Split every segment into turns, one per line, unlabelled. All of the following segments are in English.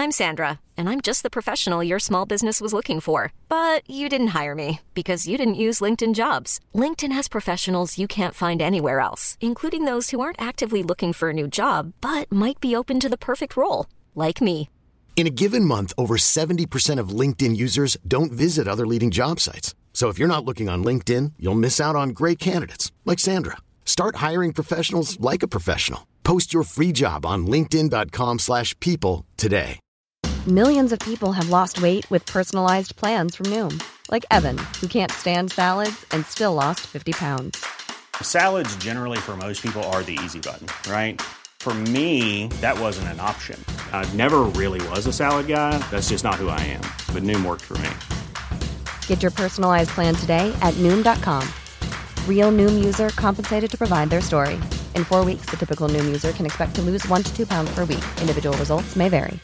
I'm Sandra, and I'm just the professional your small business was looking for. But you didn't hire me because you didn't use LinkedIn Jobs. LinkedIn has professionals you can't find anywhere else, including those who aren't actively looking for a new job, but might be open to the perfect role, like me.
In a given month, over 70% of LinkedIn users don't visit other leading job sites. So if you're not looking on LinkedIn, you'll miss out on great candidates like Sandra. Start hiring professionals like a professional. Post your free job on linkedin.com/people today.
Millions of people have lost weight with personalized plans from Noom. Like Evan, who can't stand salads and still lost 50 pounds.
Salads generally for most people are the easy button, right? For me, that wasn't an option. I never really was a salad guy. That's just not who I am. But Noom worked for me.
Get your personalized plan today at Noom.com. Real Noom user compensated to provide their story. In 4 weeks, the typical Noom user can expect to lose 1 to 2 pounds per week. Individual results may vary.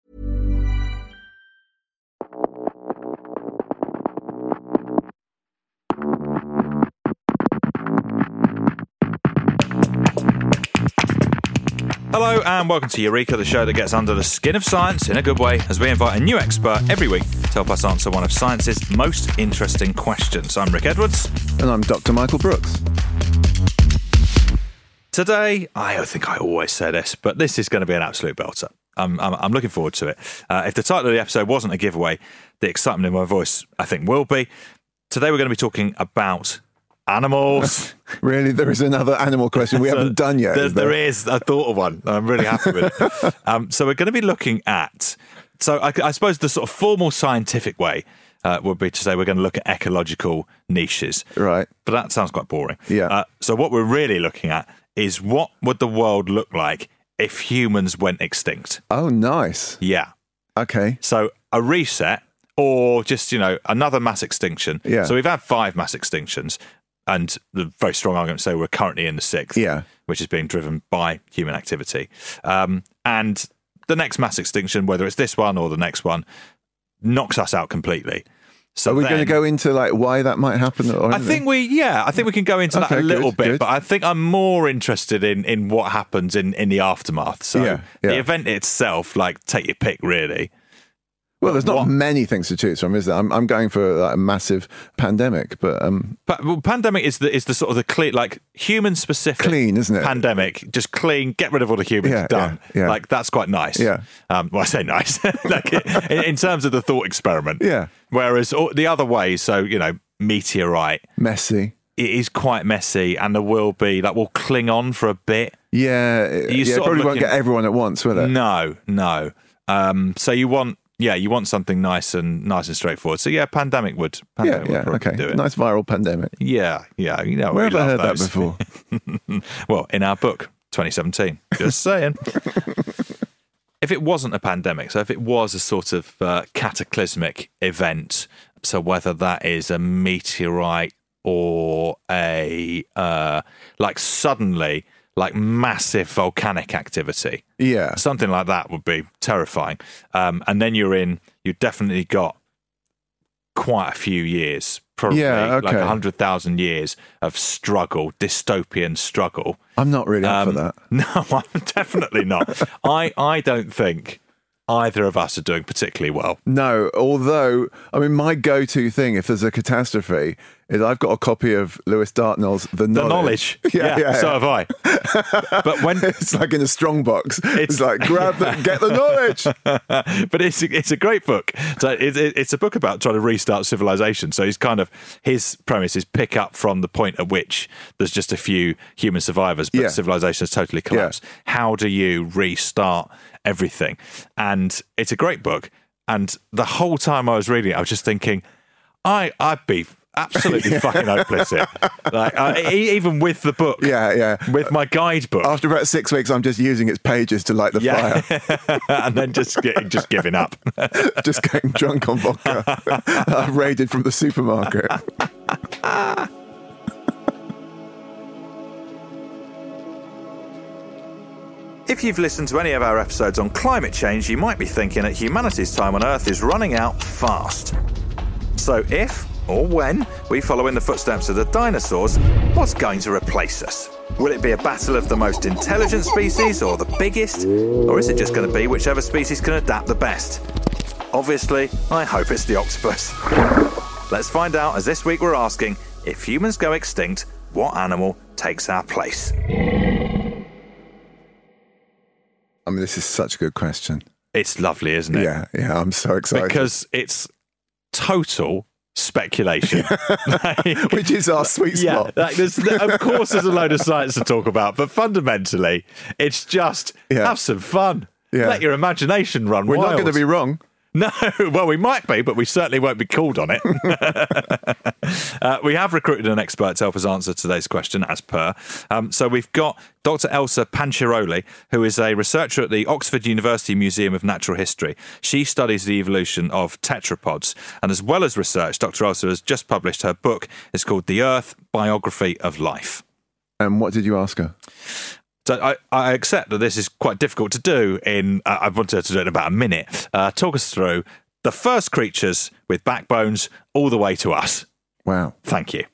Hello and welcome to Eureka, the show that gets under the skin of science in a good way, as we invite a new expert every week to help us answer one of science's most interesting questions. I'm Rick Edwards.
And I'm Dr. Michael Brooks.
Today, I think I always say this, but this is going to be an absolute belter. I'm looking forward to it. If the title of the episode wasn't a giveaway, the excitement in my voice, I think, will be. Today we're going to be talking about animals.
Really? There is another animal question we haven't done yet?
There is. I thought of one. I'm really happy with it. So we're going to be looking at... So I suppose the sort of formal scientific way would be to say we're going to look at ecological niches.
Right.
But that sounds quite boring.
Yeah.
So what we're really looking at is what would the world look like if humans went extinct?
Oh, nice.
Yeah.
Okay.
So a reset or just, another mass extinction.
Yeah.
So we've had 5 mass extinctions. And the very strong argument to say we're currently in the 6th, which is being driven by human activity. And the next mass extinction, whether it's this one or the next one, knocks us out completely. So
are we going to go into why that might happen?
I think we can go into that a little bit, but I think I'm more interested in what happens in the aftermath. So the event itself, take your pick, really.
Well, there's not many things to choose from, is there? I'm going for a massive pandemic, but
pandemic is the sort of the clean, human specific,
clean, isn't it?
Pandemic, just clean, get rid of all the humans, done. Yeah. That's quite nice.
Yeah.
Well, I say nice, in terms of the thought experiment.
Yeah.
Whereas the other way, so meteorite,
messy.
It is quite messy, and there will be we'll cling on for a bit.
Yeah. Probably won't get everyone at once, will it?
No. So you want. Yeah, you want something nice and straightforward. So pandemic would probably do it.
Nice viral pandemic.
Yeah.
Where have I heard that before?
Well, in our book, 2017. Just saying. If it wasn't a pandemic, so if it was a sort of cataclysmic event, so whether that is a meteorite or a suddenly. Massive volcanic activity.
Yeah.
Something like that would be terrifying. And then you've definitely got quite a few years, probably 100,000 years of struggle, dystopian struggle.
I'm not really up for that.
No, I'm definitely not. I don't think either of us are doing particularly well.
No, although, my go-to thing, if there's a catastrophe, is I've got a copy of Lewis Dartnell's The Knowledge.
Yeah, so have I. But when
it's in a strong box, it's grab them, get the knowledge.
But it's a great book. So it's a book about trying to restart civilization. So his premise is pick up from the point at which there's just a few human survivors, but civilization has totally collapsed. Yeah. How do you restart everything? And it's a great book. And the whole time I was reading it, I was just thinking, I'd be absolutely fucking hopeless here. Even with the book.
Yeah.
With my guidebook.
After about 6 weeks, I'm just using its pages to light the fire.
And then just giving up.
Just getting drunk on vodka. Raided from the supermarket.
If you've listened to any of our episodes on climate change, you might be thinking that humanity's time on Earth is running out fast. So if, or when, we follow in the footsteps of the dinosaurs, what's going to replace us? Will it be a battle of the most intelligent species or the biggest? Or is it just going to be whichever species can adapt the best? Obviously, I hope it's the octopus. Let's find out as this week we're asking, if humans go extinct, what animal takes our place?
I mean, this is such a good question.
It's lovely, isn't it?
Yeah, I'm so excited.
Because it's total speculation.
Which is our sweet spot.
Of course there's a load of science to talk about, but fundamentally it's just have some fun. Let your imagination run wild.
We're not going to be wrong.
No, well, we might be, but we certainly won't be called on it. We have recruited an expert to help us answer today's question, as per. So we've got Dr. Elsa Panciroli, who is a researcher at the Oxford University Museum of Natural History. She studies the evolution of tetrapods. And as well as research, Dr. Elsa has just published her book. It's called The Earth, Biography of Life.
And what did you ask her?
So I accept that this is quite difficult to do I want her to do it in about a minute. Talk us through the first creatures with backbones all the way to us.
Wow.
Thank you.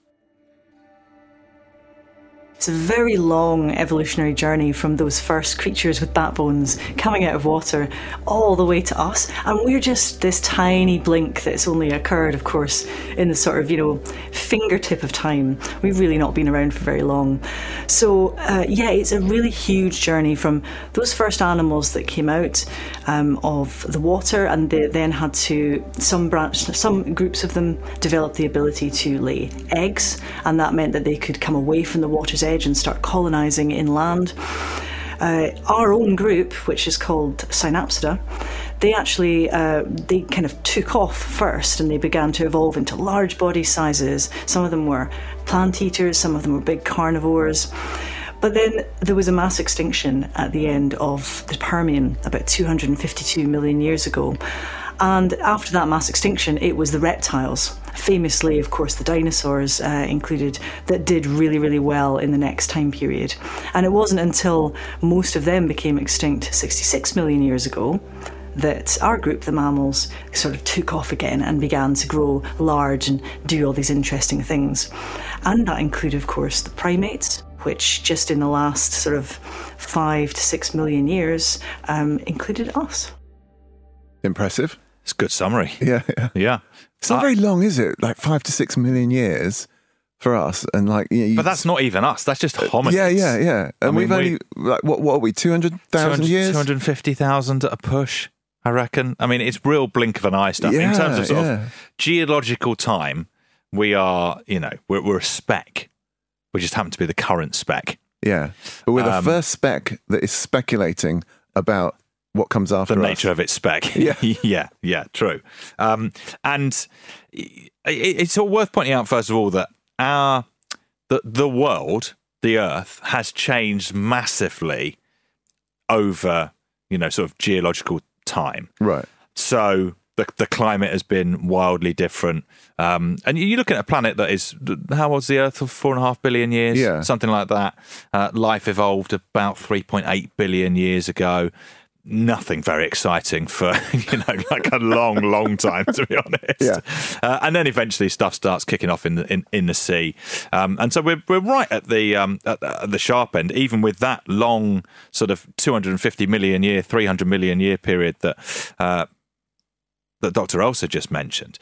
It's a very long evolutionary journey from those first creatures with backbones coming out of water all the way to us. And we're just this tiny blink that's only occurred, of course, in the sort of, fingertip of time. We've really not been around for very long. So, it's a really huge journey from those first animals that came out of the water, and they then had to, some groups of them developed the ability to lay eggs, and that meant that they could come away from the water's edge and start colonising inland. Our own group, which is called Synapsida, they actually they kind of took off first, and they began to evolve into large body sizes. Some of them were plant eaters, some of them were big carnivores. But then there was a mass extinction at the end of the Permian about 252 million years ago. And after that mass extinction, it was the reptiles, famously, of course, the dinosaurs included, that did really, really well in the next time period. And it wasn't until most of them became extinct 66 million years ago that our group, the mammals, sort of took off again and began to grow large and do all these interesting things. And that included, of course, the primates, which just in the last sort of 5 to 6 million years included us.
Impressive.
It's a good summary.
Yeah. It's not very long, is it? Like 5 to 6 million years for us, and
but that's not even us. That's just hominids.
Yeah. And we've only what are we? 200,000 years? 250,000
at a push, I reckon. I mean, it's real blink of an eye stuff. In terms of sort of geological time, we are, we're a speck. We just happen to be the current speck.
Yeah, but we're the first speck that is speculating about what comes after
the nature of its spec. Yeah, true. And it's all worth pointing out, first of all, that the world, the Earth, has changed massively over, sort of geological time.
Right.
So the climate has been wildly different. And you're looking at a planet that is, how old's the Earth? 4.5 billion years?
Yeah.
Something like that. Life evolved about 3.8 billion years ago. Nothing very exciting for, like a long time, to be honest.
Yeah.
And then eventually stuff starts kicking off in the sea. And so we're right at the sharp end, even with that long sort of 250 million year, 300 million year period that Dr. Elsa just mentioned.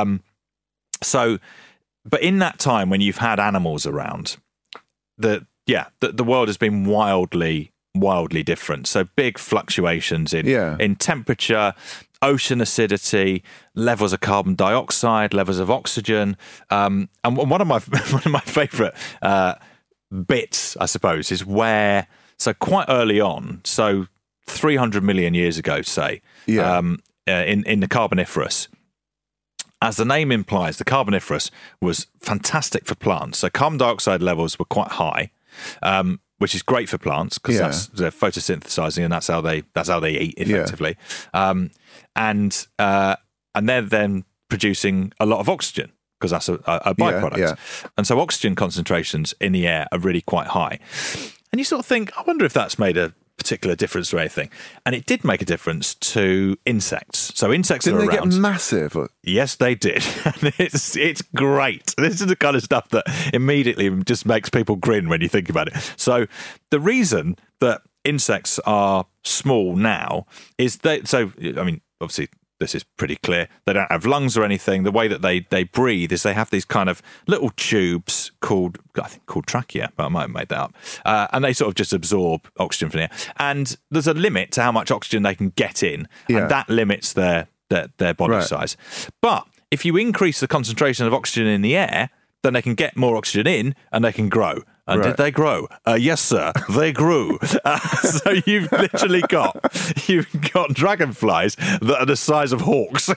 But in that time when you've had animals around, the world has been wildly different. So big fluctations in temperature, ocean acidity, levels of carbon dioxide, levels of oxygen. And one of my favourite bits, I suppose, is where, so quite early on, so 300 million years ago, say, in the Carboniferous, as the name implies, the Carboniferous was fantastic for plants. So carbon dioxide levels were quite high, which is great for plants because they're photosynthesizing, and that's how they eat effectively. And they're then producing a lot of oxygen because that's a byproduct.
Yeah.
And so oxygen concentrations in the air are really quite high. And you sort of think, I wonder if that's made a particular difference to anything. And it did make a difference to insects. So insects
Didn't
are
they
around.
get massive?
Yes, they did. And it's great. This is the kind of stuff that immediately just makes people grin when you think about it. So the reason that insects are small now is obviously this is pretty clear. They don't have lungs or anything. The way that they breathe is they have these kind of little tubes called trachea, but I might have made that up. And they sort of just absorb oxygen from the air. And there's a limit to how much oxygen they can get in, and that limits their body size. But if you increase the concentration of oxygen in the air, then they can get more oxygen in and they can grow. And did they grow? Yes, sir, they grew. So you've literally got dragonflies that are the size of hawks.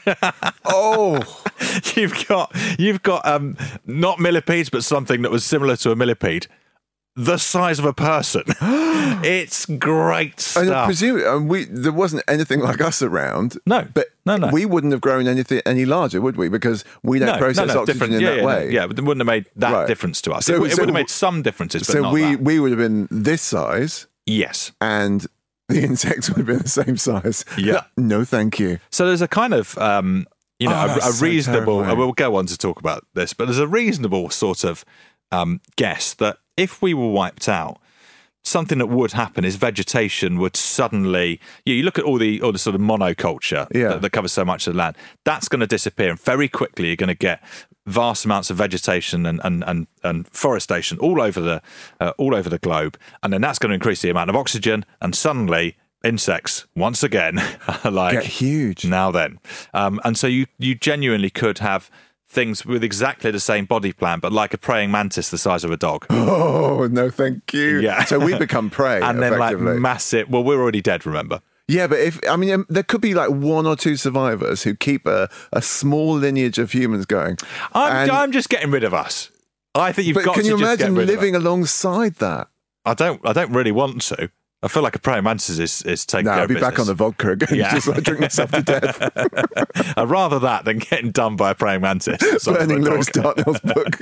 You've got not millipedes, but something that was similar to a millipede, the size of a person. It's great stuff.
And I presume there wasn't anything like us around.
No,
but we wouldn't have grown anything any larger, would we? Because we don't process oxygen in that way.
Yeah, but it wouldn't have made that difference to us. So, it would have made some differences, but not that.
We would have been this size.
Yes.
And the insects would have been the same size.
Yeah.
No, thank you.
So there's a kind of, a reasonable, we'll go on to talk about this, but there's a reasonable sort of guess that if we were wiped out, something that would happen is vegetation would suddenly. You look at all the sort of monoculture that covers so much of the land. That's going to disappear, and very quickly you're going to get vast amounts of vegetation and forestation all over the globe, and then that's going to increase the amount of oxygen, and suddenly insects once again are like
get huge.
Now then, and so you genuinely could have things with exactly the same body plan, but like a praying mantis the size of a dog.
Oh, no, thank you.
Yeah.
So we become prey,
and then like massive. Well, we're already dead, remember?
Yeah, but there could be like one or two survivors who keep a small lineage of humans going.
I'm just getting rid of us. I think you've got to
can you
just
imagine
get rid
living
of us.
alongside that?
I don't really want to. I feel like a praying mantis is taking care
I'll
of
be
business.
back on the vodka again.
Yeah.
Just like drink myself to death.
I'd rather that than getting done by a praying mantis.
Burning Lewis Dartnell's book.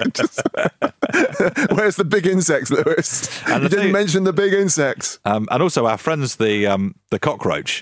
Where's the big insects, Lewis? You didn't mention the big insects.
And also our friends, the cockroach.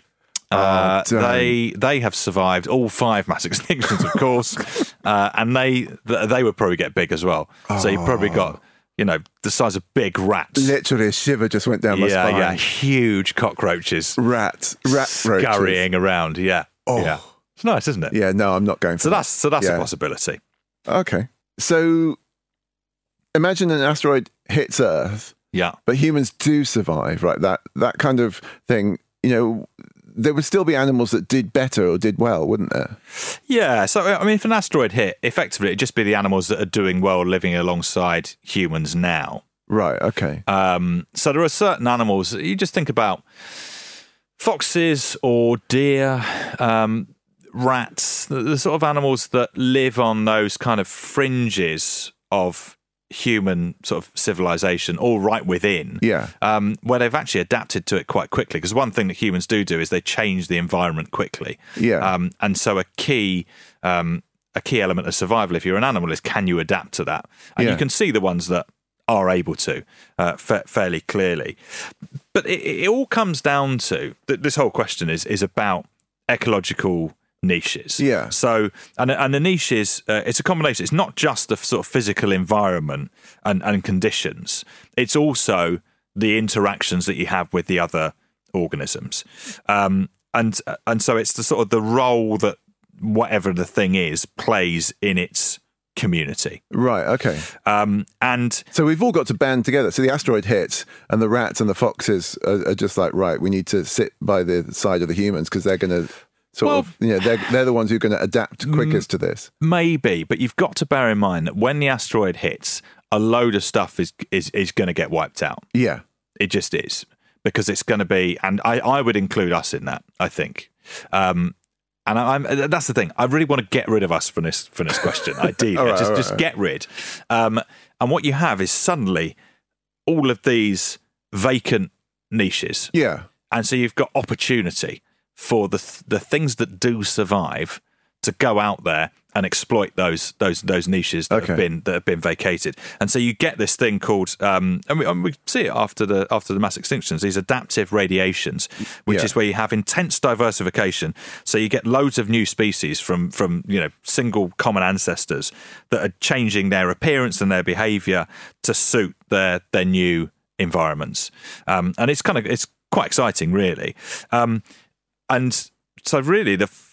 They have survived all 5 mass extinctions, of course, and they would probably get big as well. So you've probably got the size of big rats.
Literally, a shiver just went down my spine.
Yeah, huge cockroaches.
Rat
scurrying around. Yeah, yeah. It's nice, isn't it?
Yeah. No, I'm not going for that.
So that's a possibility.
Okay. So imagine an asteroid hits Earth.
Yeah.
But humans do survive, right? That kind of thing. There would still be animals that did better or did well, wouldn't there?
Yeah. So, if an asteroid hit, effectively, it'd just be the animals that are doing well living alongside humans now.
Right, okay.
So there are certain animals, you just think about foxes or deer, rats, the sort of animals that live on those kind of fringes of human sort of civilization, all right within, where they've actually adapted to it quite quickly. Because one thing that humans do is they change the environment quickly.
Yeah.
And so a key element of survival, if you're an animal, is can you adapt to that? And you can see the ones that are able to fairly clearly. But it all comes down to this whole question is about ecological niches.
Yeah.
So, and the niches, it's a combination. It's not just the sort of physical environment and conditions. It's also the interactions that you have with the other organisms. And so it's the sort of the role that whatever the thing is plays in its community.
Right, okay.
And
so we've all got to band together. So the asteroid hits and the rats and the foxes are just like, right, we need to sit by the side of the humans because they're going to they're the ones who are going to adapt quickest to this.
Maybe, but you've got to bear in mind that when the asteroid hits, a load of stuff is going to get wiped out.
Yeah.
It just is. Because it's going to be, and I would include us in that, I think. And that's the thing. I really want to get rid of us from this question. Ideally, just get rid. And what you have is suddenly all of these vacant niches.
Yeah.
And so you've got opportunity for the things that do survive to go out there and exploit those niches that have been vacated. And so you get this thing called, and we see it after the mass extinctions, these adaptive radiations, which is where you have intense diversification. So you get loads of new species from single common ancestors that are changing their appearance and their behaviour to suit their new environments. And it's quite exciting, really. And so really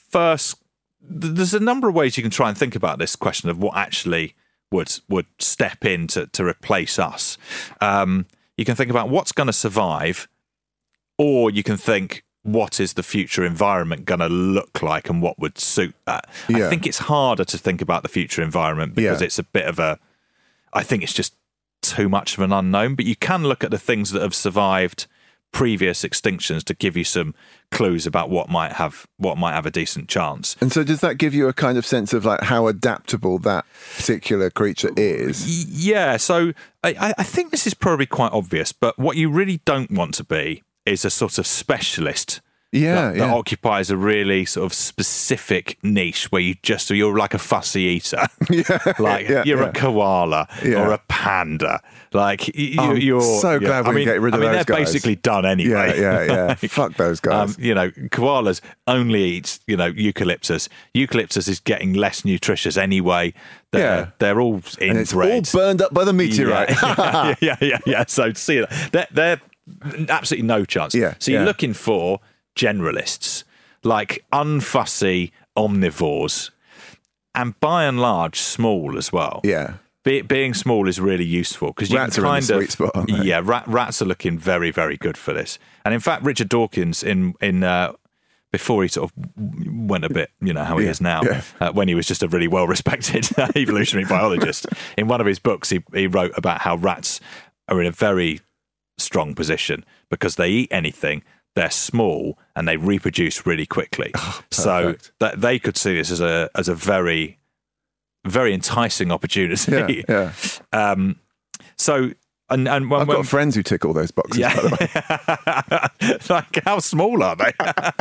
there's a number of ways you can try and think about this question of what actually would step in to replace us. You can think about what's going to survive, or you can think, what is the future environment going to look like and what would suit that? I think it's harder to think about the future environment because it's a bit of I think it's just too much of an unknown, but you can look at the things that have survived previous extinctions to give you some clues about what might have a decent chance.
And so does that give you a kind of sense of like how adaptable that particular creature is?
Yeah, so I think this is probably quite obvious, but what you really don't want to be is a sort of specialist that occupies a really sort of specific niche where you're like a fussy eater. You're a koala or a panda. Like you're
so glad we get rid of those guys.
They're basically done anyway.
Yeah. Fuck those guys.
Koalas only eat eucalyptus. Eucalyptus is getting less nutritious anyway. They're all inbred.
And it's all burned up by the meteorite.
Yeah. So see, they're absolutely no chance. So you're looking for generalists, like unfussy omnivores, and by and large small as well. Being small is really useful because you
rats
can
are in the sweet spot, aren't they?
Rats are looking very, very good for this. And in fact, Richard Dawkins in before he sort of went a bit, how he is now, when he was just a really well-respected evolutionary biologist, in one of his books he wrote about how rats are in a very strong position because they eat anything, they're small, and they reproduce really quickly. So that they could see this as a very, very enticing opportunity. So and
I've got friends who tick all those boxes. By the
way. Like, how small are they?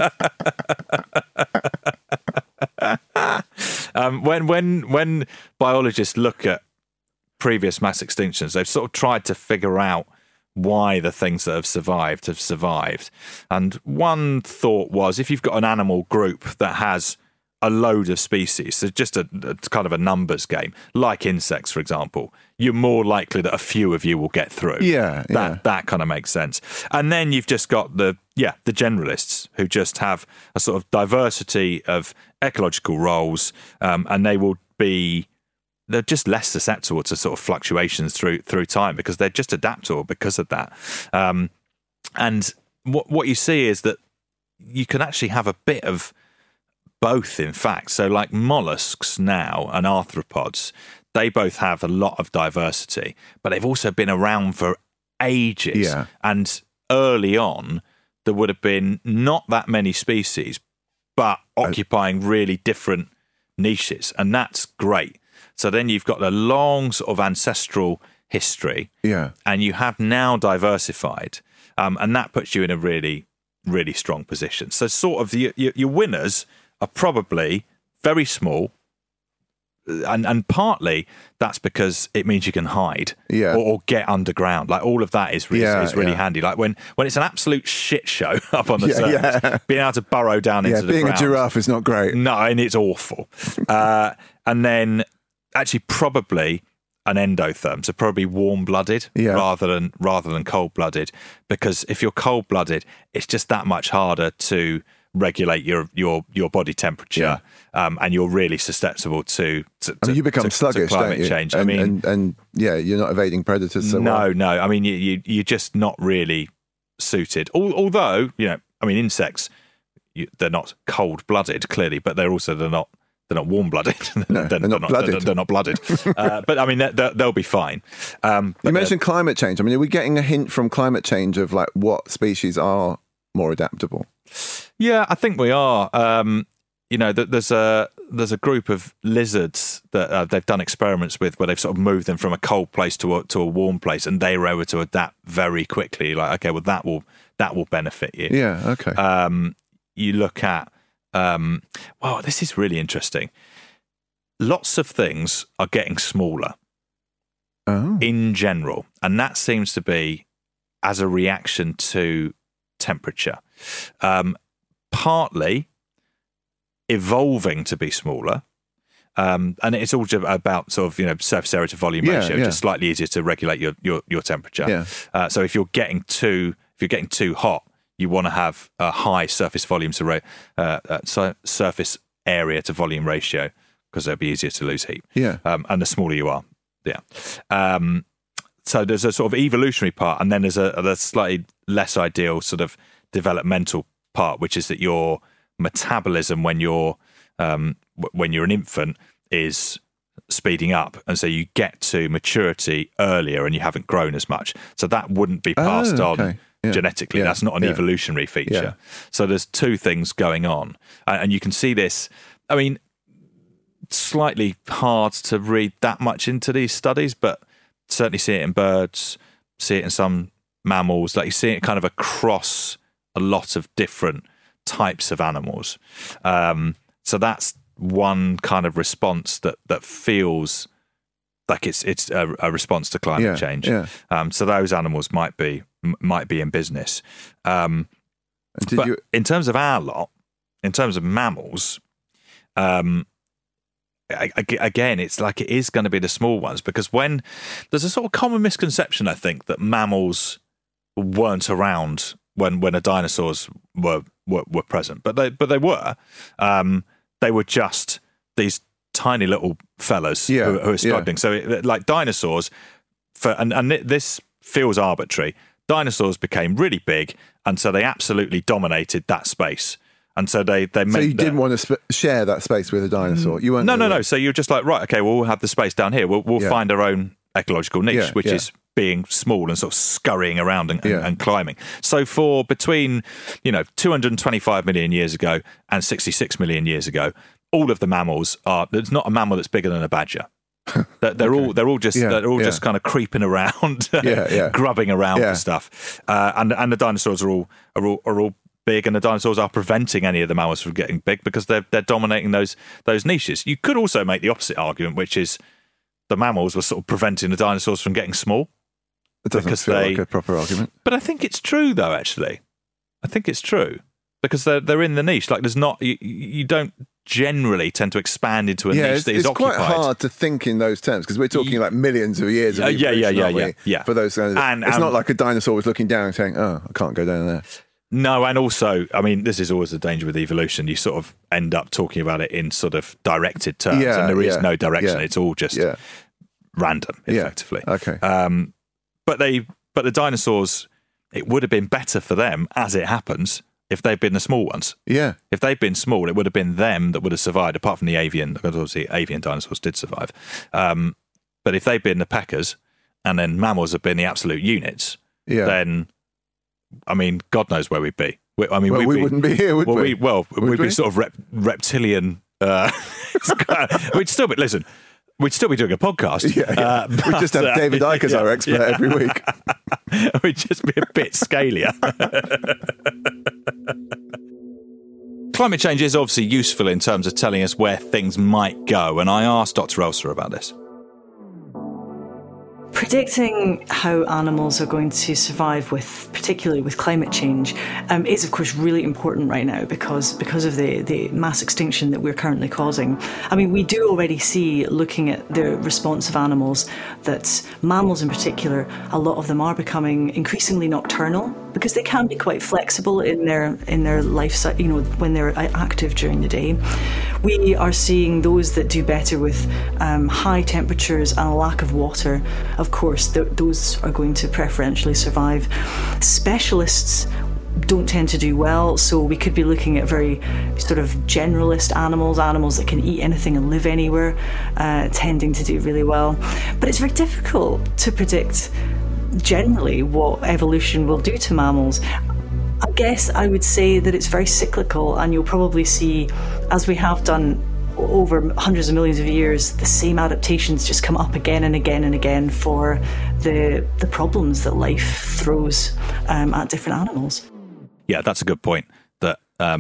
When biologists look at previous mass extinctions, they've sort of tried to figure out why the things that have survived. And one thought was, if you've got an animal group that has a load of species, so just a kind of a numbers game, like insects, for example, you're more likely that a few of you will get through. That kind of makes sense. And then you've just got the generalists who just have a sort of diversity of ecological roles, and they're just less susceptible to sort of fluctuations through time because they're just adaptable because of that. And what you see is that you can actually have a bit of both, in fact. So like mollusks now and arthropods, they both have a lot of diversity, but they've also been around for ages. And early on, there would have been not that many species, but occupying really different niches. And that's great. So then you've got a long sort of ancestral history, and you have now diversified, and that puts you in a really, really strong position. So sort of your winners are probably very small, and partly that's because it means you can hide or get underground. Like all of that is really handy. Like when it's an absolute shit show up on the surface, being able to burrow down into the ground.
Being a giraffe is not great.
No, and it's awful. And then actually probably an endotherm, so probably warm-blooded rather than cold-blooded, because if you're cold-blooded, it's just that much harder to regulate your body temperature, and you're really susceptible to
you become sluggish,
to climate
don't you?
change.
And you're not evading predators so well.
No. I mean, you're just not really suited. Although, insects, they're not cold-blooded clearly, but they're not warm-blooded. they're not blooded. But I mean, they'll be fine.
You mentioned climate change. I mean, are we getting a hint from climate change of like what species are more adaptable?
Yeah, I think we are. There's a group of lizards that they've done experiments with where they've sort of moved them from a cold place to a warm place, and they were able to adapt very quickly. Like, okay, well that will benefit you.
Yeah. Okay.
You look at well, this is really interesting. Lots of things are getting smaller in general, and that seems to be as a reaction to temperature. Partly evolving to be smaller, and it's all about sort of surface area to volume ratio, just slightly easier to regulate your temperature. So if you're getting too hot, you want to have a high surface surface area to volume ratio, because it'll be easier to lose heat. And the smaller you are, so there's a sort of evolutionary part, and then there's a slightly less ideal sort of developmental part, which is that your metabolism when you're an infant is speeding up, and so you get to maturity earlier and you haven't grown as much. So that wouldn't be passed on genetically. That's not an evolutionary feature. So there's two things going on, and you can see this. I mean, slightly hard to read that much into these studies, but certainly see it in birds, see it in some mammals. Like, you see it kind of across a lot of different types of animals. So that's one kind of response that feels like it's a response to climate change. So those animals might be in business. In terms of our lot, in terms of mammals, again, it's like it is going to be the small ones, because when there's a sort of common misconception, I think, that mammals weren't around when the dinosaurs were present, but they were. They were just these tiny little fellas who are struggling. So, like dinosaurs, and this feels arbitrary. Dinosaurs became really big, and so they absolutely dominated that space. And so they
So you didn't want to share that space with a dinosaur. You weren't.
No. So you're just like, right, okay, well, we'll have the space down here. We'll find our own ecological niche, which is being small and sort of scurrying around and climbing. So for between 225 million years ago and 66 million years ago, all of the mammals there's not a mammal that's bigger than a badger. They're all just kind of creeping around, grubbing around for stuff. And the dinosaurs are all big, and the dinosaurs are preventing any of the mammals from getting big because they're dominating those niches. You could also make the opposite argument, which is the mammals were sort of preventing the dinosaurs from getting small.
It doesn't feel like a proper argument.
But I think it's true, though, actually. I think it's true. Because they're in the niche. Like, there's not... You don't generally tend to expand into a niche that is occupied.
It's quite hard to think in those terms, because we're talking like millions of years of evolution, for those kinds of... It's not like a dinosaur was looking down and saying, oh, I can't go down there.
No, and also, I mean, this is always the danger with evolution. You sort of end up talking about it in sort of directed terms, and there is no direction. It's all just random, effectively.
Okay.
But the dinosaurs, it would have been better for them, as it happens, if they'd been the small ones.
Yeah.
If they'd been small, it would have been them that would have survived, apart from the avian, because obviously avian dinosaurs did survive. But if they'd been the peckers, and then mammals had been the absolute units, then... I mean, God knows where we'd be. We wouldn't be here, would we? We'd be sort of reptilian. We'd still be doing a podcast.
We'd just have David Icke as our expert every week.
We'd just be a bit scalier. Climate change is obviously useful in terms of telling us where things might go, and I asked Dr. Elsa about this.
Predicting how animals are going to survive, particularly with climate change, is of course really important right now because of the mass extinction that we're currently causing. I mean, we do already see, looking at the response of animals, that mammals in particular, a lot of them are becoming increasingly nocturnal because they can be quite flexible in their life cycle, when they're active during the day. We are seeing those that do better with high temperatures and a lack of water. Of course, those are going to preferentially survive. Specialists don't tend to do well, so we could be looking at very sort of generalist animals that can eat anything and live anywhere, tending to do really well. But it's very difficult to predict generally what evolution will do to mammals. I guess I would say that it's very cyclical, and you'll probably see, as we have done over hundreds of millions of years, the same adaptations just come up again and again and again for the problems that life throws at different animals.
Yeah, that's a good point. That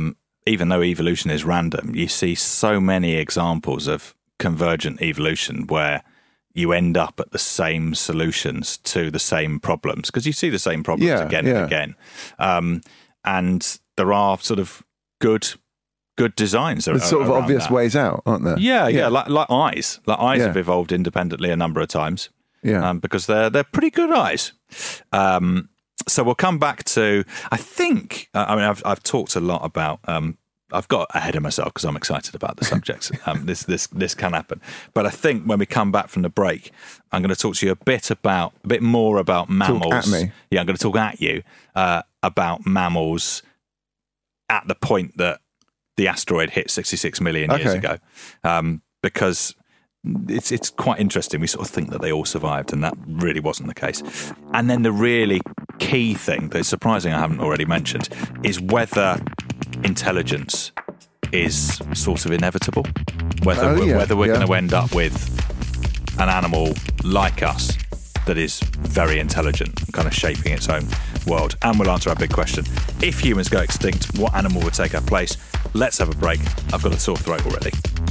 even though evolution is random, you see so many examples of convergent evolution where you end up at the same solutions to the same problems, because you see the same problems again and again. And there are sort of good designs.
There's sort of obvious ways out, aren't there?
Yeah. Like eyes. Like eyes have evolved independently a number of times. Yeah. Because they're pretty good eyes. So we'll come back to, I think, I've talked a lot about, I've got ahead of myself because I'm excited about the subjects. This can happen. But I think when we come back from the break, I'm going to talk to you a bit more about mammals.
Talk at me.
Yeah, I'm going to talk at you about mammals at the point that the asteroid hit 66 million years ago. Because it's quite interesting. We sort of think that they all survived, and that really wasn't the case. And then the really key thing that's surprising I haven't already mentioned is whether intelligence is sort of inevitable. Whether we're going to end up with an animal like us that is very intelligent and kind of shaping its own world. And we'll answer our big question. If humans go extinct, what animal would take our place? Let's have a break. I've got a sore throat already.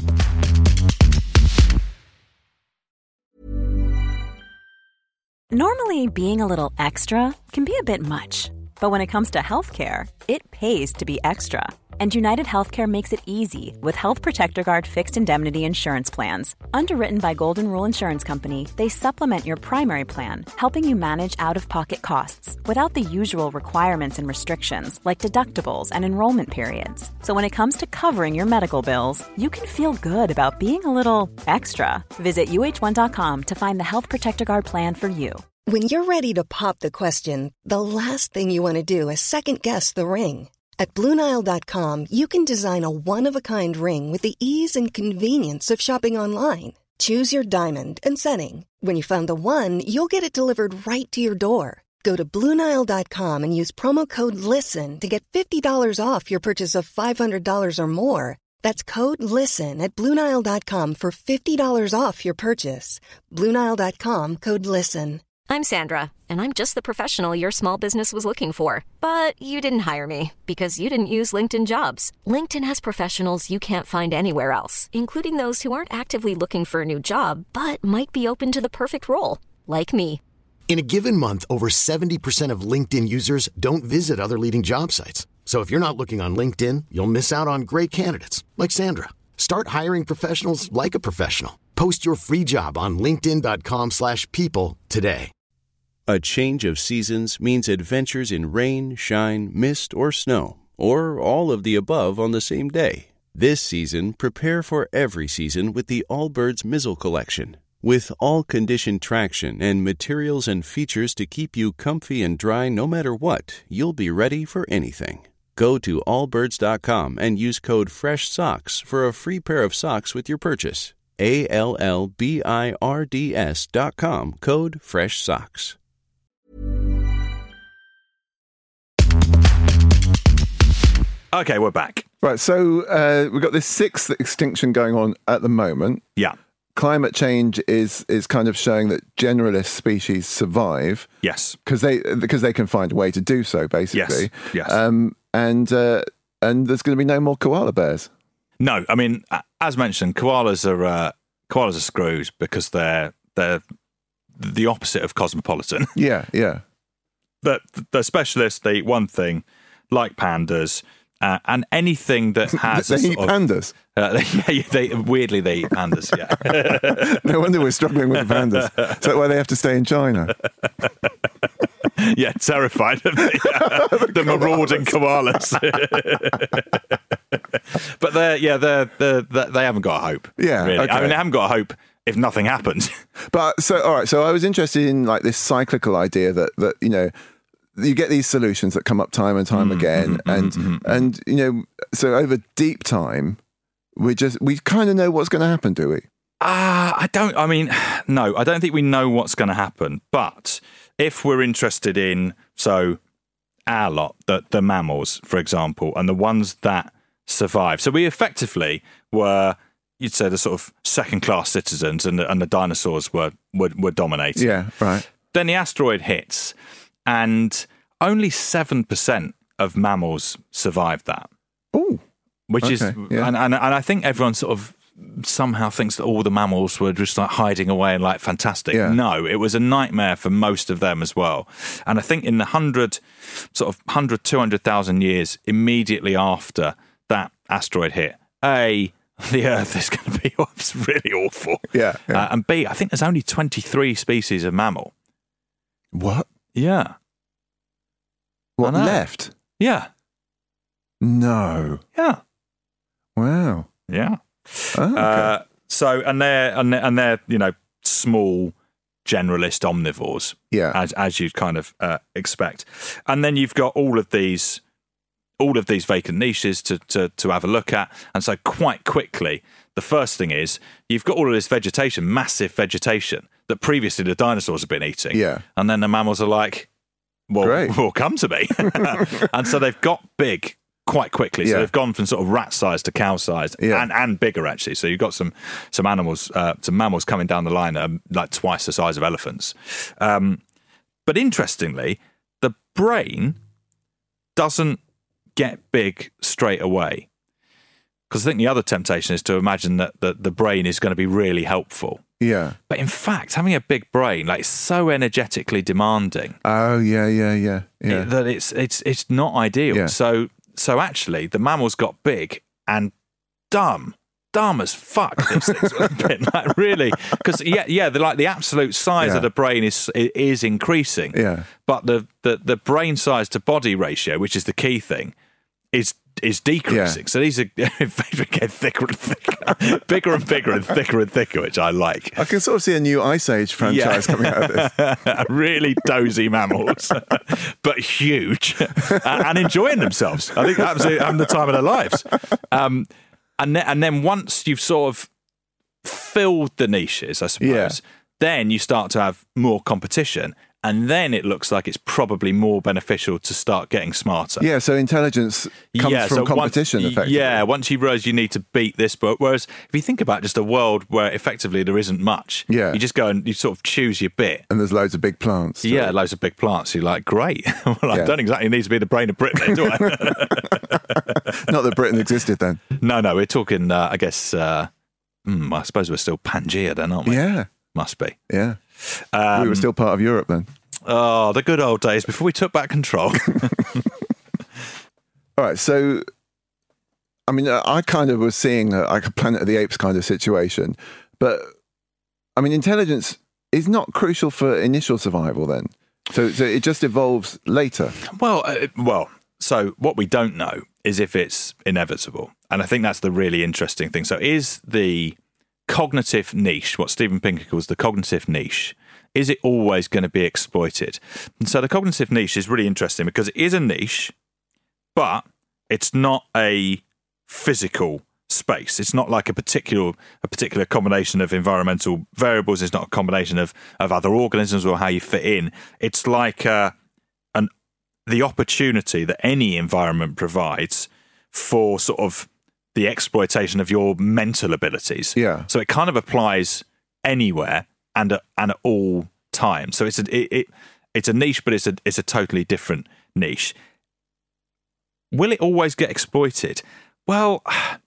Normally, being a little extra can be a bit much. But when it comes to healthcare, it pays to be extra. And United Healthcare makes it easy with Health Protector Guard fixed indemnity insurance plans. Underwritten by Golden Rule Insurance Company, they supplement your primary plan, helping you manage out-of-pocket costs without the usual requirements and restrictions like deductibles and enrollment periods. So when it comes to covering your medical bills, you can feel good about being a little extra. Visit UH1.com to find the Health Protector Guard plan for you.
When you're ready to pop the question, the last thing you want to do is second-guess the ring. At BlueNile.com, you can design a one-of-a-kind ring with the ease and convenience of shopping online. Choose your diamond and setting. When you find the one, you'll get it delivered right to your door. Go to BlueNile.com and use promo code LISTEN to get $50 off your purchase of $500 or more. That's code LISTEN at BlueNile.com for $50 off your purchase. BlueNile.com, code LISTEN.
I'm Sandra, and I'm just the professional your small business was looking for. But you didn't hire me because you didn't use LinkedIn Jobs. LinkedIn has professionals you can't find anywhere else, including those who aren't actively looking for a new job, but might be open to the perfect role, like me.
In a given month, over 70% of LinkedIn users don't visit other leading job sites. So if you're not looking on LinkedIn, you'll miss out on great candidates like Sandra. Start hiring professionals like a professional. Post your free job on linkedin.com/people today.
A change of seasons means adventures in rain, shine, mist, or snow, or all of the above on the same day. This season, prepare for every season with the Allbirds Mizzle Collection. With all-condition traction and materials and features to keep you comfy and dry no matter what, you'll be ready for anything. Go to allbirds.com and use code FRESHSOCKS for a free pair of socks with your purchase. ALLBIRDS.com, code FRESHSOCKS.
Okay, we're back.
Right, so we've got this sixth extinction going on at the moment.
Yeah.
Climate change is kind of showing that generalist species survive.
Yes.
Because they can find a way to do so, basically.
Yes.
And there's going to be no more koala bears.
No, I mean, as mentioned, koalas are screwed because they're the opposite of cosmopolitan.
Yeah.
But the specialists, they eat one thing, like pandas, and anything that has
they eat pandas.
Weirdly they eat pandas. Yeah.
No wonder we're struggling with the pandas. Is that why they have to stay in China?
Yeah, terrified of the marauding koalas. But they haven't got a hope.
Yeah,
really.
okay.
I mean, they haven't got a hope if nothing happens.
But all right. So I was interested in like this cyclical idea that you know, you get these solutions that come up time and time again, and you know, so over deep time, we kind of know what's going to happen, do we?
I don't think we know what's going to happen. But if we're interested in, so our lot, the mammals, for example, and the ones that survive. So we effectively were, you'd say, the sort of second-class citizens, and the dinosaurs were dominating.
Yeah, right.
Then the asteroid hits, and only 7% of mammals survived that.
Oh,
which is, and I think everyone sort of somehow thinks that all the mammals were just like hiding away and like fantastic.
Yeah.
No, it was a nightmare for most of them as well. And I think in the 200,000 years immediately after that asteroid hit, A, the Earth is going to be really awful.
Yeah.
And B, I think there's only 23 species of mammal.
What?
Yeah.
What, left?
Yeah.
No.
Yeah.
Wow.
Yeah.
Oh, okay.
And they're small generalist omnivores.
Yeah.
As you'd kind of expect. And then you've got all of these vacant niches to have a look at. And so quite quickly, the first thing is you've got all of this vegetation, massive vegetation that previously the dinosaurs have been eating.
Yeah.
And then the mammals are like, well, come to me. And so they've got big quite quickly. So they've gone from sort of rat size to cow size and bigger actually. So you've got some animals, some mammals coming down the line that are like twice the size of elephants. But interestingly, the brain doesn't get big straight away. Because I think the other temptation is to imagine that the brain is going to be really helpful.
Yeah.
But in fact, having a big brain, like, so energetically demanding.
Oh, yeah.
That it's not ideal.
Yeah.
So actually, the mammals got big and dumb as fuck. These things were a bit, like, really, because the absolute size of the brain is increasing.
Yeah.
But the brain size to body ratio, which is the key thing, is decreasing. So these are getting thicker and thicker, bigger and bigger and thicker, which I like.
I can sort of see a new Ice Age franchise coming out of this.
Really dozy mammals, but huge and enjoying themselves. I think absolutely having the time of their lives. And then once you've sort of filled the niches, I suppose, then you start to have more competition. And then it looks like it's probably more beneficial to start getting smarter.
Yeah, so intelligence comes from competition, effectively.
Yeah, once you realise you need to beat this book. Whereas if you think about just a world where effectively there isn't much, you just go and you sort of choose your bit.
And there's loads of big plants.
Yeah, loads of big plants. You're like, great. Well, I don't exactly need to be the brain of Britain, do I?
Not that Britain existed then.
No, we're talking, I guess, I suppose we're still Pangea then, aren't we?
Yeah.
Must be.
Yeah. We were still part of Europe then.
Oh, the good old days before we took back control.
All right, so, I mean, I kind of was seeing like a Planet of the Apes kind of situation, but, I mean, intelligence is not crucial for initial survival then. So it just evolves later.
Well, so what we don't know is if it's inevitable. And I think that's the really interesting thing. So is the cognitive niche, what Steven Pinker calls the cognitive niche, is it always going to be exploited? And so the cognitive niche is really interesting because it is a niche, but it's not a physical space. It's not like a particular combination of environmental variables. It's not a combination of other organisms or how you fit in. It's like the opportunity that any environment provides for sort of the exploitation of your mental abilities.
Yeah.
So it kind of applies anywhere and at all times. So it's a niche, but it's a totally different niche. Will it always get exploited? Well,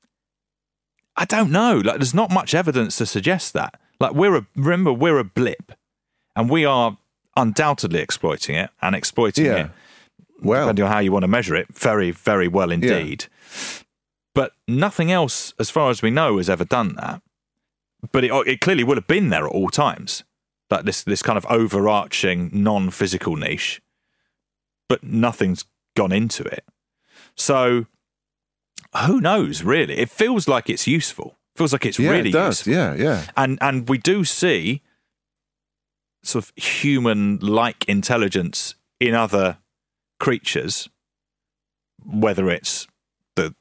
I don't know. Like, there's not much evidence to suggest that. Like, we're a blip, and we are undoubtedly exploiting it it. Well, depending on how you want to measure it, very, very well indeed. Yeah. But nothing else, as far as we know, has ever done that. But it clearly would have been there at all times, like this kind of overarching non-physical niche, but nothing's gone into it. So who knows, really? It feels like it's useful. It feels like it's really useful.
Yeah.
And we do see sort of human-like intelligence in other creatures, whether it's the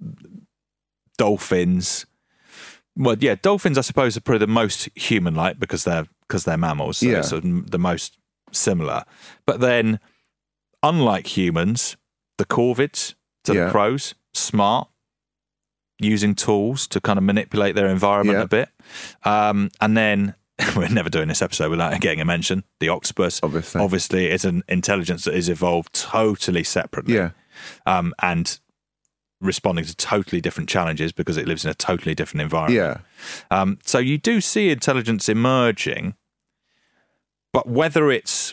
dolphins. Well, yeah, dolphins, I suppose, are probably the most human-like because they're mammals, so it's sort of the most similar. But then, unlike humans, the corvids, the crows, smart, using tools to kind of manipulate their environment a bit. And then, we're never doing this episode without getting a mention, the octopus. Obviously, it's an intelligence that is evolved totally separately.
Yeah.
And responding to totally different challenges because it lives in a totally different environment. Yeah. So you do see intelligence emerging, but whether it's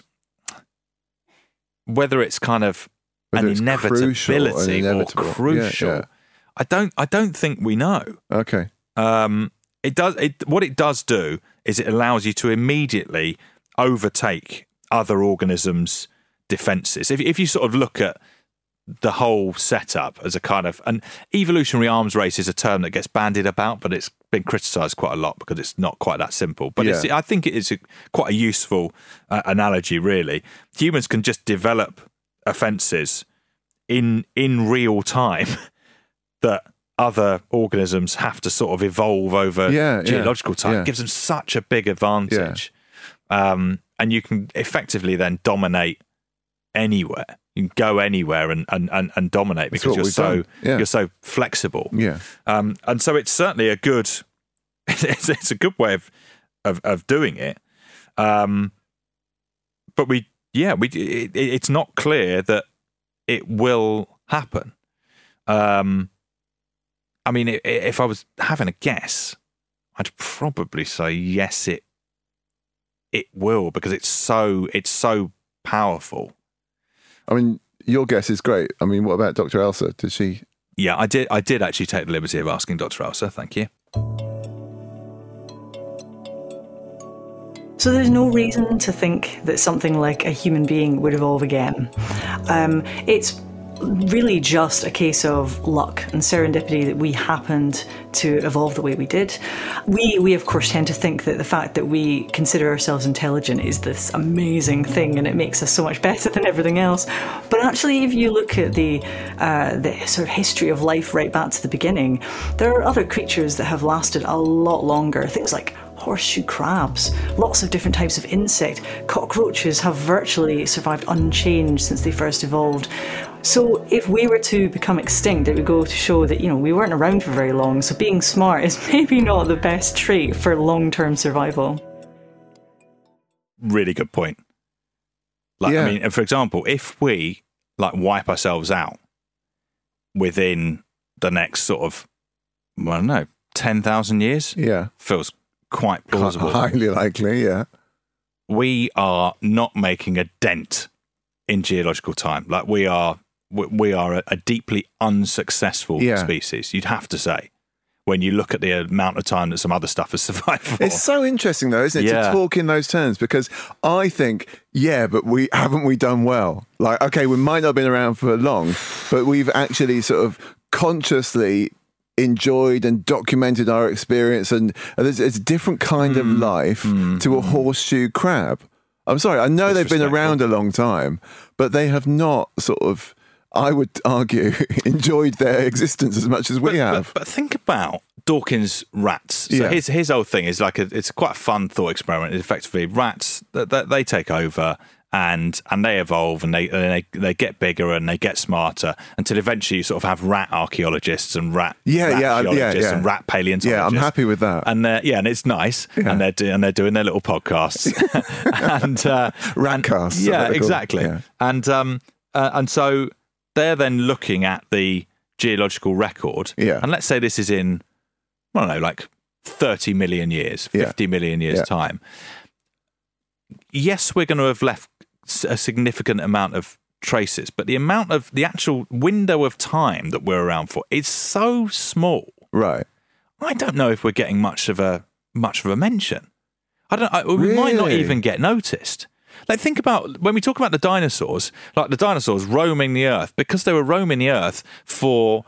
kind of an inevitability or crucial, I don't think we know.
Okay.
What it does do is it allows you to immediately overtake other organisms' defenses. If you sort of look at the whole setup as a kind of an evolutionary arms race is a term that gets bandied about, but it's been criticised quite a lot because it's not quite that simple. But I think it is quite a useful analogy, really. Humans can just develop offences in real time that other organisms have to sort of evolve over geological time. It gives them such a big advantage. And you can effectively then dominate anywhere. You can go anywhere and dominate because you're so flexible.
Yeah.
And so it's certainly a good it's a good way of doing it. But it's not clear that it will happen. I mean, if I was having a guess, I'd probably say yes, it will, because it's so powerful.
I mean, your guess is great. I mean, what about Dr. Elsa? Did she?
Yeah, I did actually take the liberty of asking Dr. Elsa. Thank you.
So there's no reason to think that something like a human being would evolve again. It's really just a case of luck and serendipity that we happened to evolve the way we did. We of course tend to think that the fact that we consider ourselves intelligent is this amazing thing and it makes us so much better than everything else. But actually, if you look at the sort of history of life right back to the beginning, there are other creatures that have lasted a lot longer. Things like horseshoe crabs, lots of different types of insect. Cockroaches have virtually survived unchanged since they first evolved. So if we were to become extinct, it would go to show that, we weren't around for very long, so being smart is maybe not the best trait for long-term survival.
Really good point. I mean, for example, if we wipe ourselves out within the next sort of, 10,000 years, feels quite plausible.
Highly likely, yeah.
We are not making a dent in geological time. We are a deeply unsuccessful species, you'd have to say, when you look at the amount of time that some other stuff has survived for.
It's so interesting, though, isn't it, to talk in those terms, because I think, but haven't we done well? Okay, we might not have been around for long, but we've actually sort of consciously enjoyed and documented our experience, and there's a different kind of life to a horseshoe crab. I'm sorry, I know they've been around a long time, but they have not sort of, I would argue, enjoyed their existence as much as we have.
But think about Dawkins' rats. So his whole thing is it's quite a fun thought experiment. It's effectively rats, they take over and they evolve and they get bigger and they get smarter until eventually you sort of have rat archaeologists and rat geologists and rat paleontologists.
Yeah, I'm happy with that.
And and it's nice. Yeah. And they're doing their little podcasts and
ratcasts.
Yeah, exactly. Yeah. And so they're then looking at the geological record. Yeah. And let's say this is in 30 million years, 50 million years time. Yes, we're going to have left a significant amount of traces, but the actual window of time that we're around for is so small.
Right.
I don't know if we're getting much of a mention. We might not even get noticed. Think about when we talk about the dinosaurs, the dinosaurs roaming the earth, because they were roaming the earth for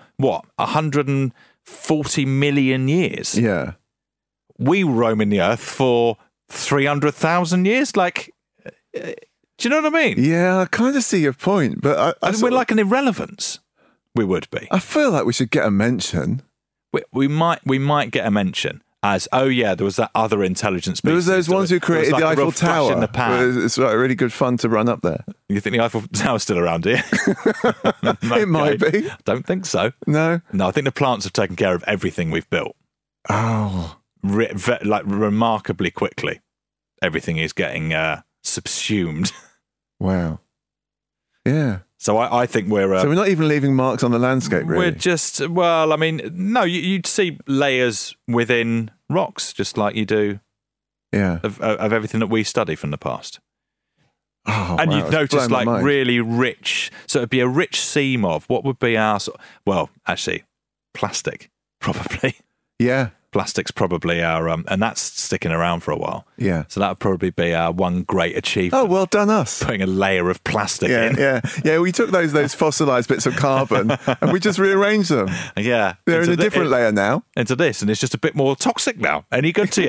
140 million years.
Yeah.
We were roaming the earth for 300,000 years. Do you know what I mean?
Yeah, I kind of see your point, but
we're like an irrelevance. We would be.
I feel like we should get a mention.
We might get a mention as, there was that other intelligent species.
There was those ones who created the Eiffel Tower.
In the pan.
It's really good fun to run up there.
You think the Eiffel Tower's still around here?
It might be.
Don't think so.
No,
I think the plants have taken care of everything we've built.
Oh.
Remarkably quickly, everything is getting subsumed.
Wow. Yeah.
So I think we're...
so we're not even leaving marks on the landscape, really?
We're just... Well, I mean, no, you'd see layers within rocks, just like you do of everything that we study from the past.
Oh,
and
wow,
you'd notice like really rich... So it'd be a rich seam of... What would be our... Well, actually, plastic, probably.
Yeah.
Plastic's probably our... and that's sticking around for a while.
Yeah.
So that would probably be our one great achievement.
Oh, well done us.
Putting a layer of plastic in.
Yeah, we took those fossilised bits of carbon and we just rearranged them.
Yeah.
They're in a different layer now.
Into this, and it's just a bit more toxic now. Any good to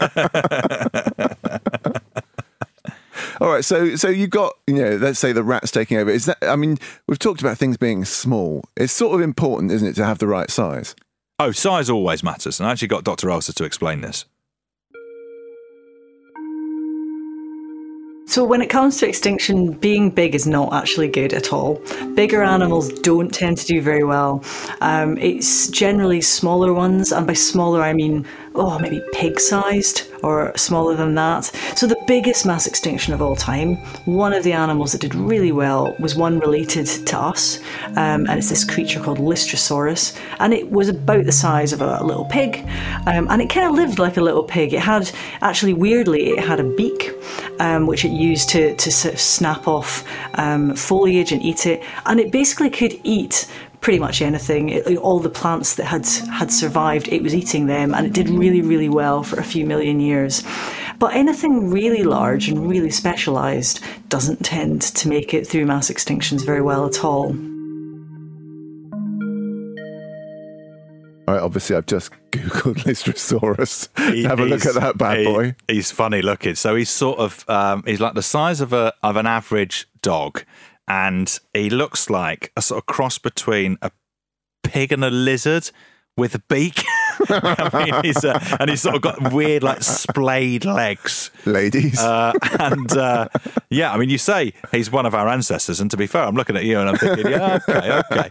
you?
All right, so you've got, let's say the rats taking over. Is that? I mean, we've talked about things being small. It's sort of important, isn't it, to have the right size?
Oh, size always matters. And I actually got Dr. Elsa to explain this.
So when it comes to extinction, being big is not actually good at all. Bigger animals don't tend to do very well. It's generally smaller ones, and by smaller I mean, maybe pig-sized or smaller than that. So the biggest mass extinction of all time, one of the animals that did really well was one related to us, and it's this creature called Lystrosaurus, and it was about the size of a little pig, and it kind of lived like a little pig. It had, actually weirdly, it had a beak, which it used to sort of snap off foliage and eat it, and it basically could eat pretty much anything. All the plants that had survived, it was eating them, and it did really, really well for a few million years. But anything really large and really specialised doesn't tend to make it through mass extinctions very well at all.
All right, obviously, I've just Googled Lystrosaurus. Have a look at that bad boy.
He's funny looking. So he's sort of, he's like the size of an average dog. And he looks like a sort of cross between a pig and a lizard with a beak. I mean, he's sort of got weird, like, splayed legs.
Ladies.
I mean, you say he's one of our ancestors, and to be fair, I'm looking at you and I'm thinking, yeah, okay.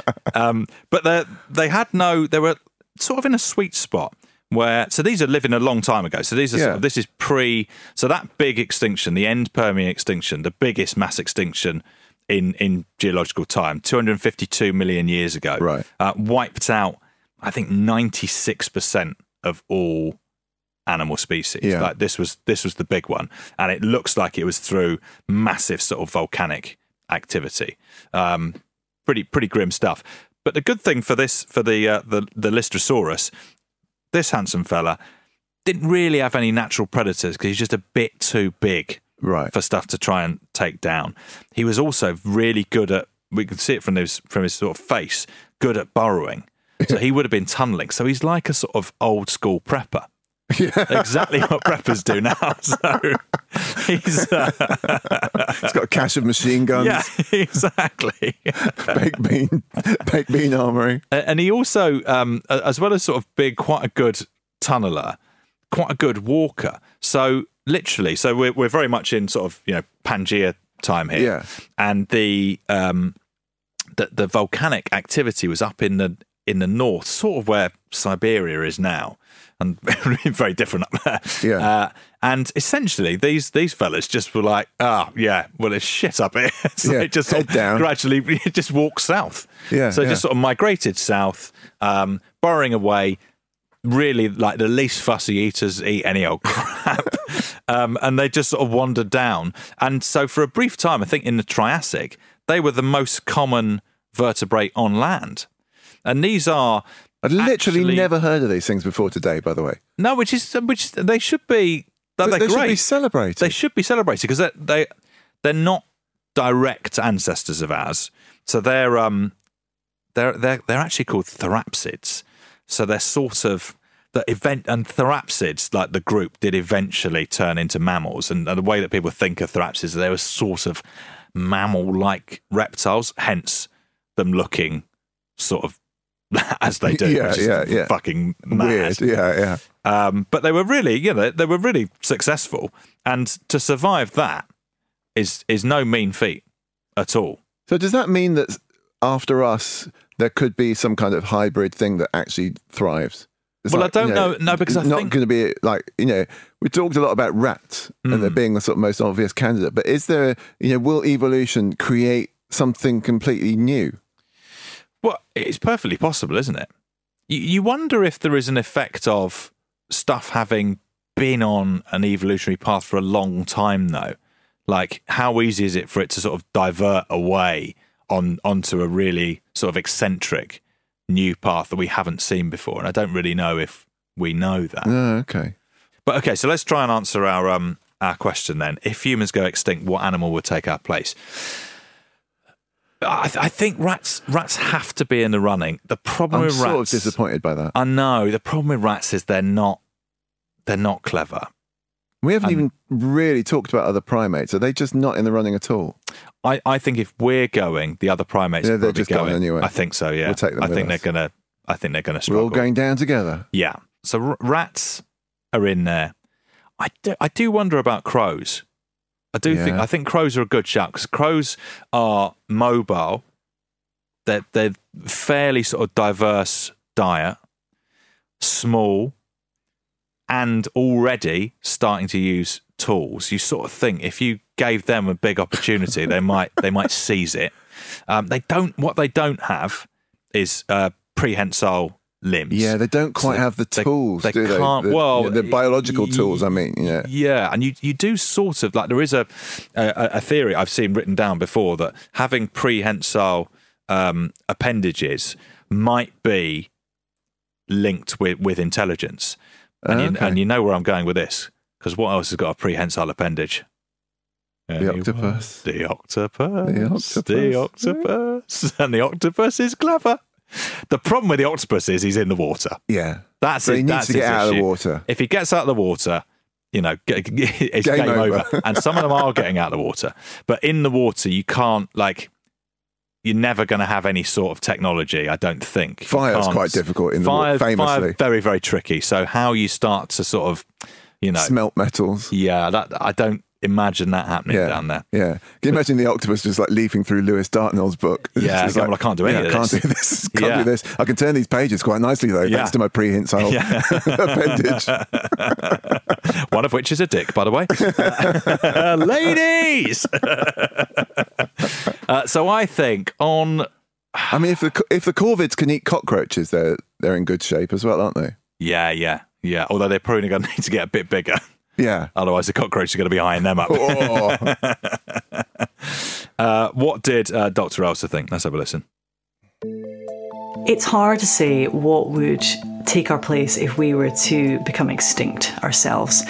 But they were sort of in a sweet spot where, so these are living a long time ago. So these are this is so that big extinction, the end Permian extinction, the biggest mass extinction in geological time, 252 million years ago,
right.
Wiped out, I think, 96% of all animal species.
Yeah.
Like this was the big one, and it looks like it was through massive sort of volcanic activity. Pretty grim stuff. But the good thing for the Lystrosaurus, this handsome fella didn't really have any natural predators because he's just a bit too big.
Right.
For stuff to try and take down. He was also really good at, we could see it from his sort of face, good at burrowing. So he would have been tunneling. So he's like a sort of old school prepper. Yeah. Exactly what preppers do now. So he's
got a cache of machine guns.
Yeah, exactly.
baked bean armory.
And he also, as well as sort of being quite a good tunneler, quite a good walker. So literally, so we're very much in sort of Pangea time here,
yeah.
And the volcanic activity was up in the north, sort of where Siberia is now, and very different up there.
Yeah.
And essentially, these fellas just were like, it's shit up here. So it just sort of gradually it just walked south.
Yeah.
So it just sort of migrated south, burrowing away. Really, like the least fussy eaters eat any old crap. And they just sort of wandered down. And so for a brief time, I think in the Triassic, they were the most common vertebrate on land. And these are...
I'd literally never heard of these things before today, by the way.
No, which they should be... They're
they
great.
Should be celebrated.
They should be celebrated because they're not direct ancestors of ours. So they're actually called therapsids. So they're sort of and therapsids, like the group, did eventually turn into mammals. And the way that people think of therapsids, they were sort of mammal-like reptiles, hence them looking sort of as they do.
Yeah.
Fucking mad.
Weird. Yeah.
But they were really, they were really successful. And to survive that is no mean feat at all.
So does that mean that after us, there could be some kind of hybrid thing that actually thrives? It's
I don't know. No, because I think...
not going to be like, we talked a lot about rats and there being the sort of most obvious candidate, but is there, will evolution create something completely new.
Well, it's perfectly possible, isn't it? You wonder if there is an effect of stuff having been on an evolutionary path for a long time, though. Like, how easy is it for it to sort of divert away onto a really sort of eccentric new path that we haven't seen before? And I don't really know if we know that.
Okay.
But okay, so let's try and answer our question then. If humans go extinct, what animal would take our place? I think rats have to be in the running. The problem with rats,
I'm sort of disappointed by that.
I know. The problem with rats is they're not clever.
We haven't even really talked about other primates. Are they just not in the running at all?
I think if we're going, the other primates are
they're
probably
just going anyway.
I think so. Yeah,
We'll take them.
I think they're gonna struggle.
We're all going down together.
Yeah. So rats are in there. I do wonder about crows. I think crows are a good shout because crows are mobile. They're fairly sort of diverse diet, small, and already starting to use tools. You sort of think if you gave them a big opportunity, they might seize it. What they don't have is prehensile limbs.
Yeah, they don't quite have the tools,
they
do they?
can't.
The biological tools, I mean. Yeah.
Yeah, and you do sort of, like, there is a theory I've seen written down before that having prehensile appendages might be linked with intelligence. And you know where I'm going with this, because what else has got a prehensile appendage?
The octopus.
The octopus. And the octopus is clever. The problem with the octopus is he's in the water.
Yeah.
So
he needs to get out of the water.
If he gets out of the water, it's game over. And some of them are getting out of the water. But in the water, you can't, you're never going to have any sort of technology, I don't think.
Fire's quite difficult in the water, famously.
Fire, very, very tricky. So how you start to sort of,
smelt metals.
Yeah, I don't imagine that happening down there.
Yeah. Can you imagine the octopus just leafing through Lewis Dartnell's book?
Yeah, I can't do any of this.
Can't do this. Can't do this. I can turn these pages quite nicely, though, thanks to my prehensile appendage.
One of which is a dick, by the way. Ladies! So I think
I mean, if the corvids can eat cockroaches, they're in good shape as well, aren't they?
Yeah. Although they're probably going to need to get a bit bigger.
Yeah.
Otherwise, the cockroach are going to be eyeing them up. What did Dr. Elsa think? Let's have a listen.
It's hard to say what would take our place if we were to become extinct ourselves.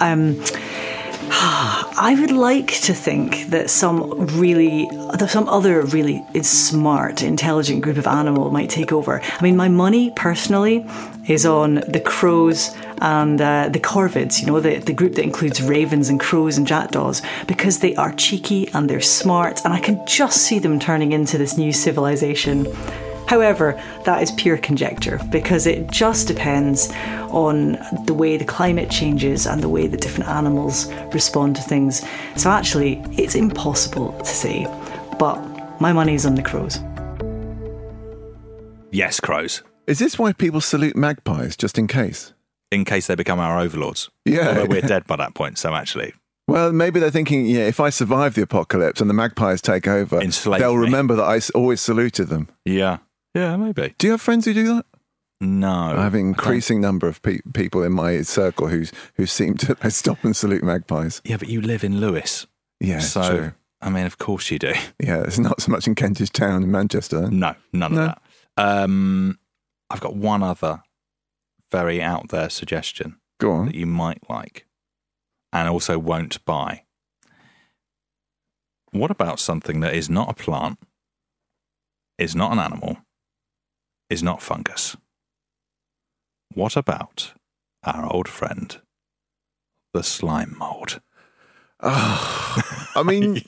I would like to think that some other really smart, intelligent group of animal might take over. I mean, my money personally is on the crows and the corvids, the group that includes ravens and crows and jackdaws, because they are cheeky and they're smart, and I can just see them turning into this new civilization. However, that is pure conjecture, because it just depends on the way the climate changes and the way that different animals respond to things. So actually, it's impossible to say, but my money's on the crows.
Yes, crows.
Is this why people salute magpies, just in case?
In case they become our overlords.
Yeah.
Although we're dead by that point, so actually...
Well, maybe they're thinking, if I survive the apocalypse and the magpies take over, they'll remember that I always saluted them.
Yeah. Yeah, maybe.
Do you have friends who do that?
No.
I have an increasing number of people in my circle who seem to stop and salute magpies.
Yeah, but you live in Lewis.
Yeah,
so,
true.
I mean, of course you do.
Yeah, there's not so much in Kentish Town in Manchester. Then.
No, none of that. I've got one other very out there suggestion.
Go on.
That you might like and also won't buy. What about something that is not a plant, is not an animal, is not fungus? What about our old friend, the slime mold?
Oh, I mean,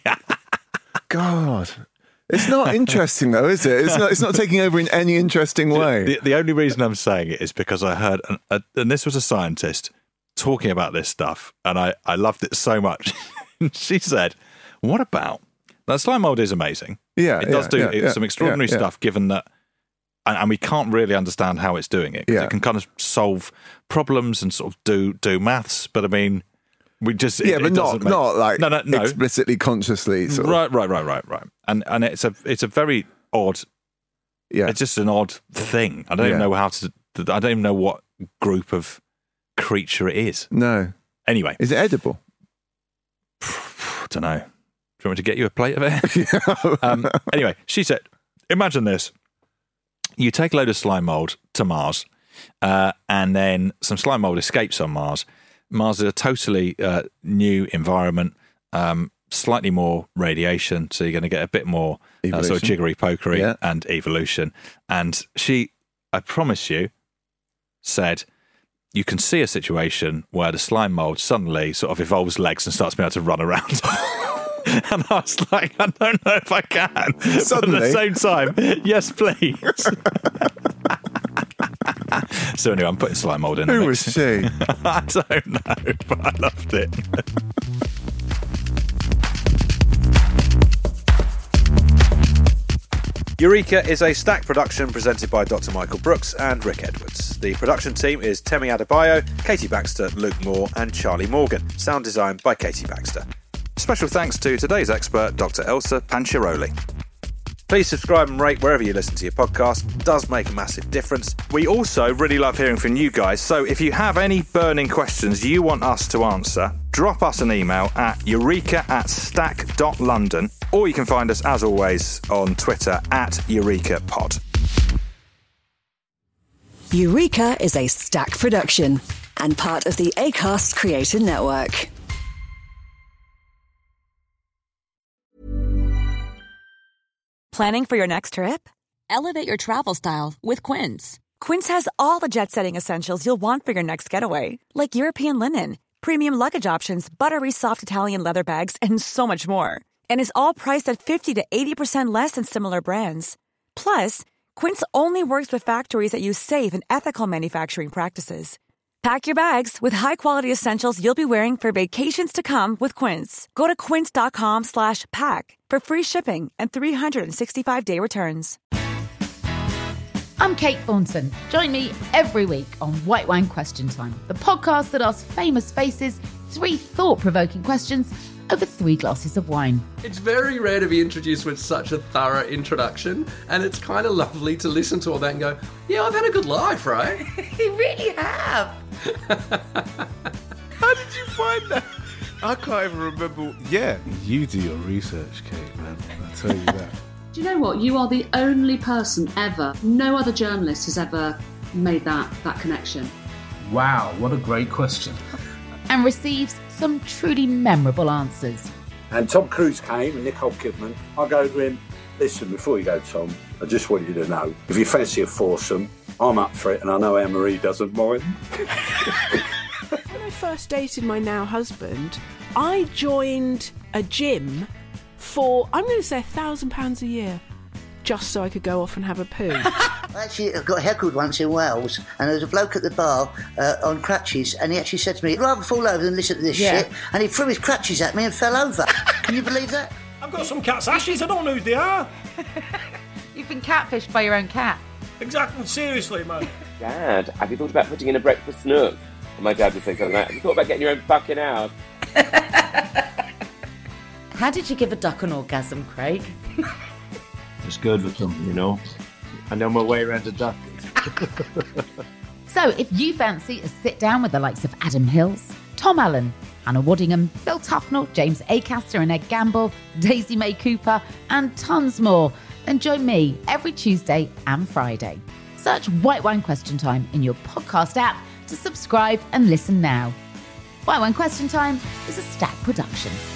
God, it's not interesting though, is it? It's not taking over in any interesting way.
The only reason I'm saying it is because I heard, and this was a scientist talking about this stuff, and I loved it so much. She said, "What about that slime mold is amazing?
Yeah,
it does do some extraordinary stuff, given that." And we can't really understand how it's doing it. Because it can kind of solve problems and sort of do maths. But I mean, We just
but not like
no.
explicitly, consciously. Sort of.
Right. And it's a very odd.
Yeah,
it's just an odd thing. I don't even know I don't even know what group of creature it is.
No.
Anyway,
is it edible?
I don't know. Do you want me to get you a plate of it? Anyway, she said, imagine this. You take a load of slime mold to Mars, and then some slime mold escapes on Mars. Mars is a totally new environment, slightly more radiation, so you're going to get a bit more sort of jiggery-pokery and evolution. And she, I promise you, said, you can see a situation where the slime mold suddenly sort of evolves legs and starts being able to run around. And I was like, I don't know if I can.
Suddenly.
But at the same time, yes, please. So anyway, I'm putting slime mold in.
Who was she?
I don't know, but I loved it. Eureka is a Stack production presented by Dr. Michael Brooks and Rick Edwards. The production team is Temi Adebayo, Katie Baxter, Luke Moore and Charlie Morgan. Sound design by Katie Baxter. Special thanks to today's expert, Dr. Elsa Panciaroli. Please subscribe and rate wherever you listen to your podcast. It does make a massive difference. We also really love hearing from you guys, so if you have any burning questions you want us to answer, drop us an email at eureka@stack.london, or you can find us, as always, on Twitter @EurekaPod.
Eureka is a Stack production and part of the Acast Creator Network.
Planning for your next trip?
Elevate your travel style with Quince.
Quince has all the jet-setting essentials you'll want for your next getaway, like European linen, premium luggage options, buttery soft Italian leather bags, and so much more. And is all priced at 50 to 80% less than similar brands. Plus, Quince only works with factories that use safe and ethical manufacturing practices. Pack your bags with high-quality essentials you'll be wearing for vacations to come with Quince. Go to quince.com/pack for free shipping and 365-day returns.
I'm Kate Thornton. Join me every week on White Wine Question Time, the podcast that asks famous faces 3 thought-provoking questions over 3 glasses of wine.
It's very rare to be introduced with such a thorough introduction, and it's kind of lovely to listen to all that and go, yeah, I've had a good life, right?
You really have.
How did you find that? I can't even remember. Yeah, you do your research, Kate, man. I'll tell you that.
Do you know what? You are the only person ever, no other journalist has ever made that connection.
Wow, what a great question.
And receives some truly memorable answers.
And Tom Cruise came and Nicole Kidman. I go to him, listen, before you go, Tom, I just want you to know, if you fancy a foursome, I'm up for it, and I know Anne-Marie doesn't mind.
When I first dated my now husband, I joined a gym for, I'm going to say £1,000 a year, just so I could go off and have a poo.
I actually got heckled once in Wales, and there was a bloke at the bar on crutches, and he actually said to me, I'd rather fall over than listen to this shit, and he threw his crutches at me and fell over. Can you believe that?
I've got some cat's ashes, I don't know who they are.
You've been catfished by your own cat.
Exactly, seriously, man.
Dad, have you thought about putting in a breakfast nook? And my dad would think something like that. Have you thought about getting your own fucking house?
How did you give a duck an orgasm, Craig?
It's good with them, you know. I know my way around a duck.
So if you fancy a sit down with the likes of Adam Hills, Tom Allen, Anna Waddingham, Phil Tufnell, James Acaster and Ed Gamble, Daisy May Cooper, and tons more, then join me every Tuesday and Friday. Search White Wine Question Time in your podcast app to subscribe and listen now. White Wine Question Time is a Stack production.